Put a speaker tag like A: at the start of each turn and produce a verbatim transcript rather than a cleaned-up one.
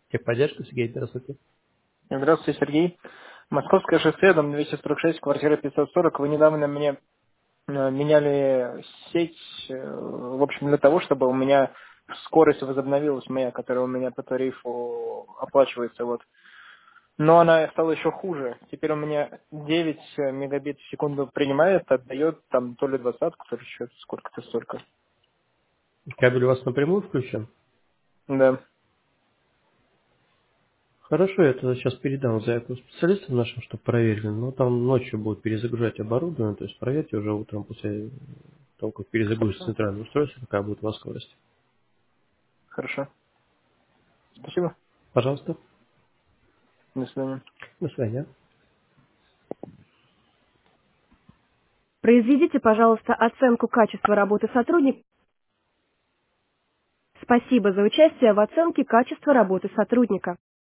A: Техподдержка, Сергей, здравствуйте.
B: Здравствуйте, Сергей. Московское шоссе, дом двести сорок шесть, квартира пятьсот сорок. Вы недавно мне э, меняли сеть, э, в общем, для того, чтобы у меня скорость возобновилась моя, которая у меня по тарифу оплачивается. Вот. Но она стала еще хуже. Теперь у меня девять мегабит в секунду принимает, отдает там то ли двадцатку, то ли что-то, сколько-то столько.
A: Кабель у вас напрямую включен?
B: Да,
A: Хорошо, я тогда сейчас передам заявку специалистам нашим, чтобы проверили. Но там ночью будут перезагружать оборудование, то есть проверьте уже утром после того, как перезагрузится
B: хорошо.
A: центральное устройство, какая будет у вас скорость.
B: Хорошо. Спасибо.
A: Пожалуйста.
B: До свидания.
A: До свидания.
C: Произведите, пожалуйста, оценку качества работы сотрудника. Спасибо за участие в оценке качества работы сотрудника.